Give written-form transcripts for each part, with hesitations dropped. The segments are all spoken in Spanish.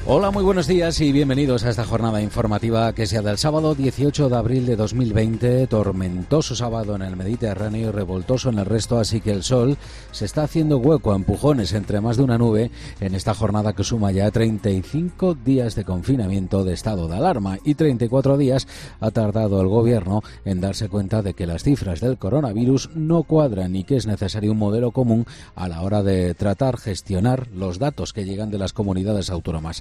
Hola, muy buenos días y bienvenidos a esta jornada informativa que sea del sábado 18 de abril de 2020, tormentoso sábado en el Mediterráneo y revoltoso en el resto, así que el sol se está haciendo hueco a empujones entre más de una nube en esta jornada que suma ya 35 días de confinamiento de estado de alarma y 34 días ha tardado el gobierno en darse cuenta de que las cifras del coronavirus no cuadran y que es necesario un modelo común a la hora de gestionar los datos que llegan de las comunidades autónomas.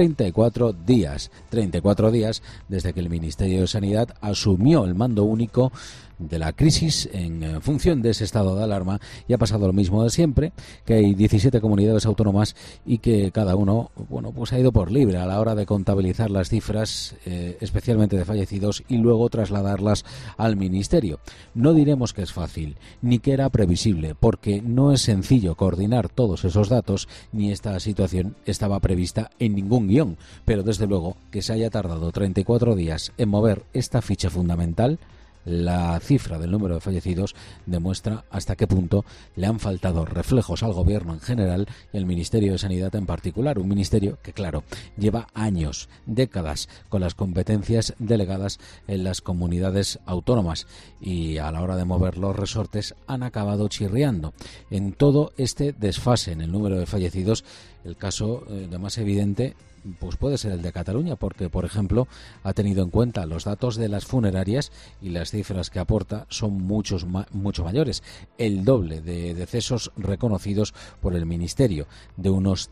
34 días desde que el Ministerio de Sanidad asumió el mando único de la crisis en función de ese estado de alarma, y ha pasado lo mismo de siempre, que hay 17 comunidades autónomas y que cada uno, pues ha ido por libre a la hora de contabilizar las cifras, especialmente de fallecidos, y luego trasladarlas al Ministerio. No diremos que es fácil, ni que era previsible, porque no es sencillo coordinar todos esos datos, ni esta situación estaba prevista en ningún guión, pero desde luego que se haya tardado 34 días en mover esta ficha fundamental. La cifra del número de fallecidos demuestra hasta qué punto le han faltado reflejos al gobierno en general y al Ministerio de Sanidad en particular, un ministerio que, claro, lleva años, décadas con las competencias delegadas en las comunidades autónomas y a la hora de mover los resortes han acabado chirriando. En todo este desfase en el número de fallecidos, el caso de más evidente pues puede ser el de Cataluña, porque, por ejemplo, ha tenido en cuenta los datos de las funerarias y las cifras que aporta son mucho mayores, el doble de decesos reconocidos por el Ministerio. De unos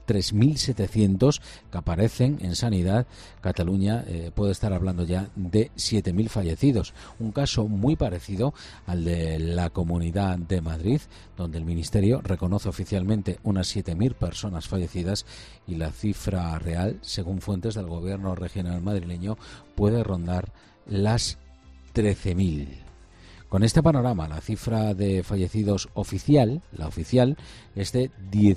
3.700 que aparecen en sanidad, Cataluña puede estar hablando ya de 7.000 fallecidos, un caso muy parecido al de la Comunidad de Madrid, donde el Ministerio reconoce oficialmente unas 7.000 personas fallecidas y la cifra real, según fuentes del gobierno regional madrileño, puede rondar las 13.000. Con este panorama, la cifra de fallecidos oficial, la oficial, es de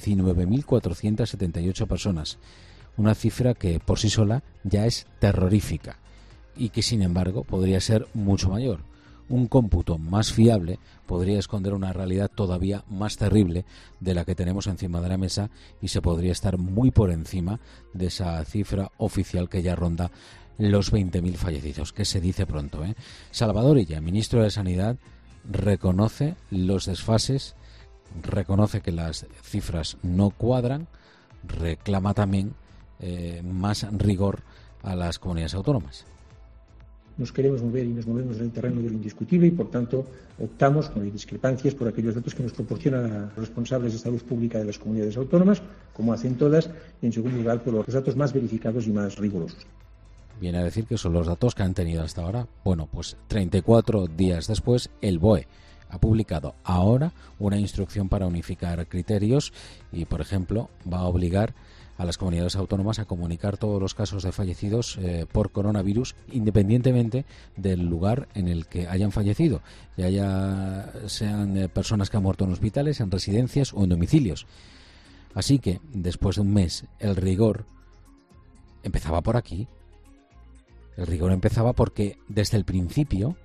19.478 personas. Una cifra que por sí sola ya es terrorífica y que, sin embargo, podría ser mucho mayor. Un cómputo más fiable podría esconder una realidad todavía más terrible de la que tenemos encima de la mesa y se podría estar muy por encima de esa cifra oficial que ya ronda los 20.000 fallecidos, que se dice pronto, ¿eh? Salvador Illa, ministro de Sanidad, reconoce los desfases, reconoce que las cifras no cuadran, reclama también más rigor a las comunidades autónomas. Nos queremos mover y nos movemos en el terreno de lo indiscutible y, por tanto, optamos, cuando hay discrepancias, por aquellos datos que nos proporcionan los responsables de salud pública de las comunidades autónomas, como hacen todas, y, en segundo lugar, por los datos más verificados y más rigurosos. Viene a decir que son los datos que han tenido hasta ahora. Bueno, pues 34 días después, el BOE ha publicado ahora una instrucción para unificar criterios y, por ejemplo, va a obligar a las comunidades autónomas a comunicar todos los casos de fallecidos por coronavirus, independientemente del lugar en el que hayan fallecido, ya sean personas que han muerto en hospitales, en residencias o en domicilios. Así que, después de un mes, el rigor empezaba por aquí. El rigor empezaba porque desde el principio,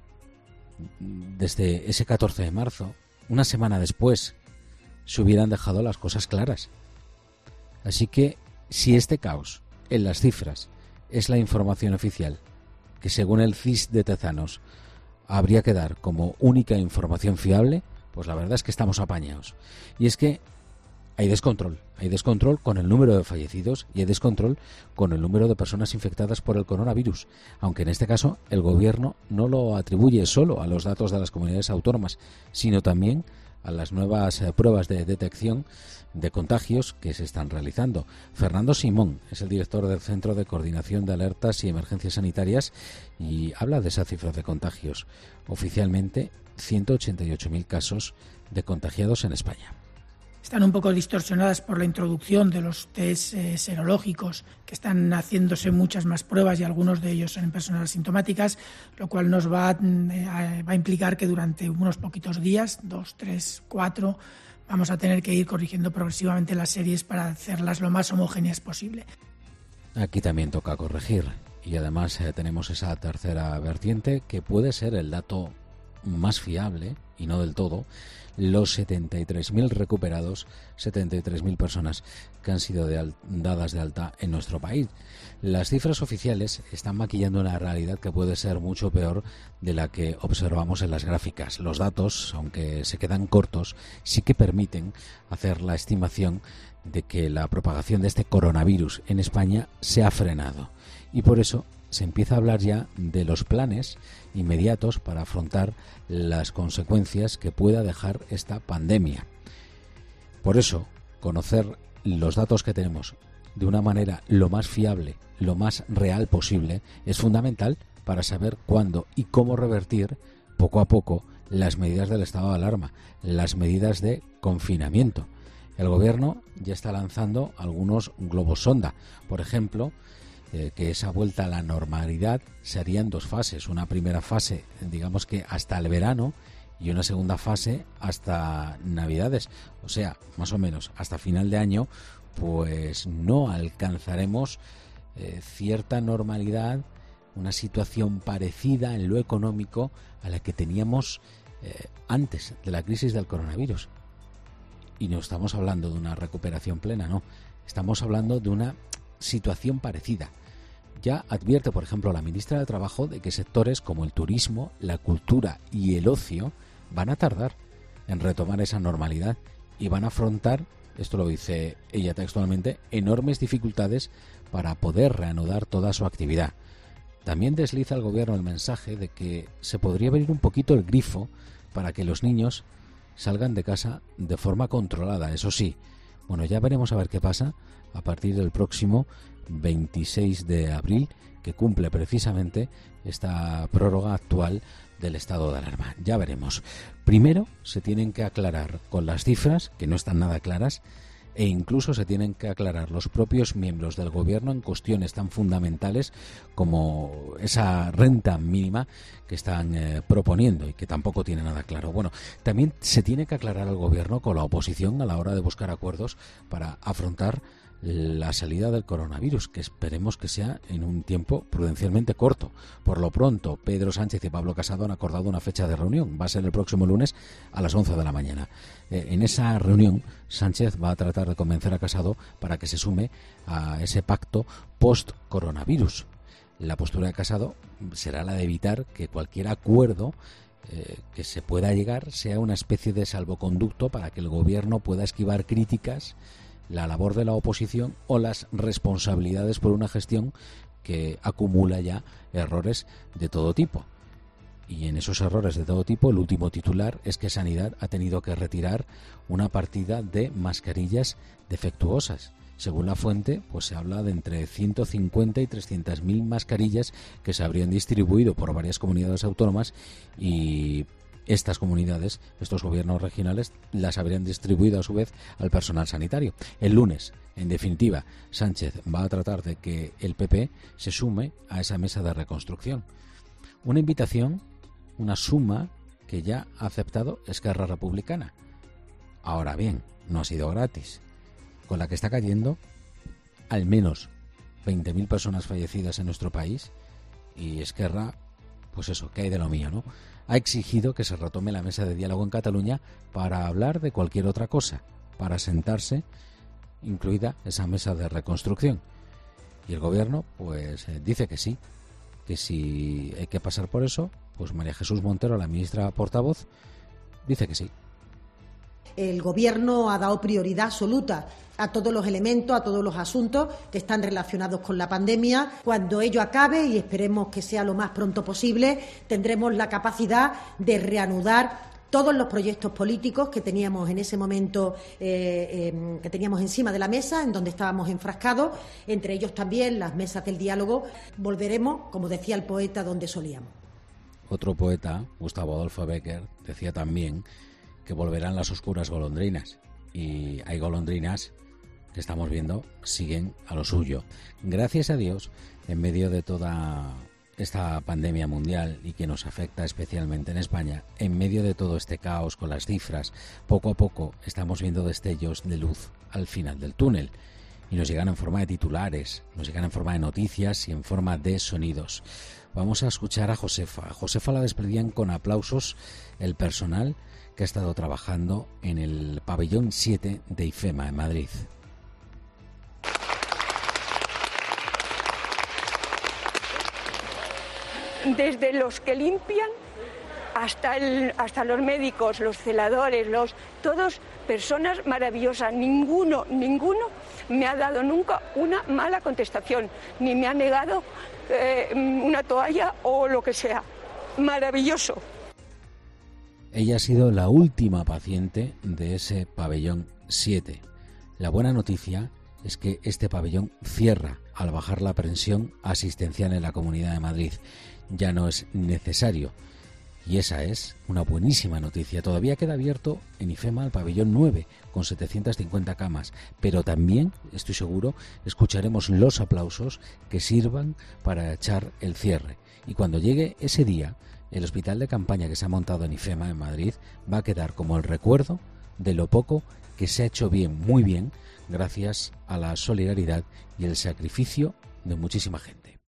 desde ese 14 de marzo, una semana después, se hubieran dejado las cosas claras. Así que, si este caos en las cifras es la información oficial, que según el CIS de Tezanos habría que dar como única información fiable, pues la verdad es que estamos apañados. Y es que hay descontrol con el número de fallecidos y hay descontrol con el número de personas infectadas por el coronavirus, aunque en este caso el gobierno no lo atribuye solo a los datos de las comunidades autónomas, sino también a las nuevas pruebas de detección de contagios que se están realizando. Fernando Simón es el director del Centro de Coordinación de Alertas y Emergencias Sanitarias y habla de esa cifra de contagios. Oficialmente, 188.000 casos de contagiados en España. Están un poco distorsionadas por la introducción de los test serológicos, que están haciéndose muchas más pruebas y algunos de ellos son en personas asintomáticas, lo cual nos va a implicar que durante unos poquitos días, 2, 3, 4, vamos a tener que ir corrigiendo progresivamente las series para hacerlas lo más homogéneas posible. Aquí también toca corregir y además tenemos esa tercera vertiente que puede ser el dato más fiable, y no del todo, los 73.000 recuperados, 73.000 personas que han sido dadas de alta en nuestro país. Las cifras oficiales están maquillando una realidad que puede ser mucho peor de la que observamos en las gráficas. Los datos, aunque se quedan cortos, sí que permiten hacer la estimación de que la propagación de este coronavirus en España se ha frenado. Y por eso se empieza a hablar ya de los planes inmediatos para afrontar las consecuencias que pueda dejar esta pandemia. Por eso, conocer los datos que tenemos de una manera lo más fiable, lo más real posible, es fundamental para saber cuándo y cómo revertir poco a poco las medidas del estado de alarma, las medidas de confinamiento. El gobierno ya está lanzando algunos globos sonda. Por ejemplo, que esa vuelta a la normalidad se haría en dos fases. Una primera fase, digamos que hasta el verano, y una segunda fase hasta Navidades. O sea, más o menos hasta final de año, pues no alcanzaremos cierta normalidad, una situación parecida en lo económico a la que teníamos antes de la crisis del coronavirus. Y no estamos hablando de una recuperación plena, no. Estamos hablando de una situación parecida. Ya advierte, por ejemplo, la ministra de Trabajo de que sectores como el turismo, la cultura y el ocio van a tardar en retomar esa normalidad y van a afrontar, esto lo dice ella textualmente, enormes dificultades para poder reanudar toda su actividad. También desliza el gobierno el mensaje de que se podría abrir un poquito el grifo para que los niños salgan de casa de forma controlada, eso sí. Bueno, ya veremos a ver qué pasa a partir del próximo 26 de abril, que cumple precisamente esta prórroga actual del estado de alarma. Ya veremos. Primero se tienen que aclarar con las cifras, que no están nada claras, e incluso se tienen que aclarar los propios miembros del gobierno en cuestiones tan fundamentales como esa renta mínima que están proponiendo y que tampoco tiene nada claro. Bueno, también se tiene que aclarar el gobierno con la oposición a la hora de buscar acuerdos para afrontar la salida del coronavirus, que esperemos que sea en un tiempo prudencialmente corto. Por lo pronto, Pedro Sánchez y Pablo Casado han acordado una fecha de reunión. Va a ser el próximo lunes a las 11 de la mañana. En esa reunión, Sánchez va a tratar de convencer a Casado para que se sume a ese pacto post-coronavirus. La postura de Casado será la de evitar que cualquier acuerdo que se pueda llegar sea una especie de salvoconducto para que el gobierno pueda esquivar críticas, la labor de la oposición o las responsabilidades por una gestión que acumula ya errores de todo tipo. Y en esos errores de todo tipo, el último titular es que Sanidad ha tenido que retirar una partida de mascarillas defectuosas. Según la fuente, pues se habla de entre 150 y 300.000 mascarillas que se habrían distribuido por varias comunidades autónomas y estas comunidades, estos gobiernos regionales, las habrían distribuido a su vez al personal sanitario. El lunes, en definitiva, Sánchez va a tratar de que el PP se sume a esa mesa de reconstrucción. Una invitación, una suma que ya ha aceptado Esquerra Republicana. Ahora bien, no ha sido gratis. Con la que está cayendo, al menos 20.000 personas fallecidas en nuestro país, y Esquerra, pues eso, que hay de lo mío, ¿no? Ha exigido que se retome la mesa de diálogo en Cataluña para hablar de cualquier otra cosa, para sentarse, incluida esa mesa de reconstrucción. Y el gobierno, pues dice que sí, que si hay que pasar por eso, pues María Jesús Montero, la ministra portavoz, dice que sí. El Gobierno ha dado prioridad absoluta a todos los elementos, a todos los asuntos que están relacionados con la pandemia. Cuando ello acabe, y esperemos que sea lo más pronto posible, tendremos la capacidad de reanudar todos los proyectos políticos que teníamos en ese momento, que teníamos encima de la mesa, en donde estábamos enfrascados, entre ellos también las mesas del diálogo. Volveremos, como decía el poeta, donde solíamos. Otro poeta, Gustavo Adolfo Bécquer, decía también que volverán las oscuras golondrinas, y hay golondrinas que estamos viendo siguen a lo suyo. Gracias a Dios, en medio de toda esta pandemia mundial y que nos afecta especialmente en España, en medio de todo este caos con las cifras, poco a poco estamos viendo destellos de luz al final del túnel. y nos llegan en forma de titulares, nos llegan en forma de noticias y en forma de sonidos. Vamos a escuchar a Josefa. A Josefa la despedían con aplausos el personal que ha estado trabajando en el pabellón 7 de IFEMA en Madrid. Desde los que limpian hasta los médicos, los celadores, todos personas maravillosas. Ninguno me ha dado nunca una mala contestación, ni me ha negado una toalla o lo que sea. Maravilloso. Ella ha sido la última paciente de ese pabellón 7. La buena noticia es que este pabellón cierra al bajar la presión asistencial en la Comunidad de Madrid. Ya no es necesario. Y esa es una buenísima noticia. Todavía queda abierto en IFEMA el pabellón 9 con 750 camas, pero también, estoy seguro, escucharemos los aplausos que sirvan para echar el cierre. Y cuando llegue ese día, el hospital de campaña que se ha montado en IFEMA en Madrid va a quedar como el recuerdo de lo poco que se ha hecho bien, muy bien, gracias a la solidaridad y el sacrificio de muchísima gente.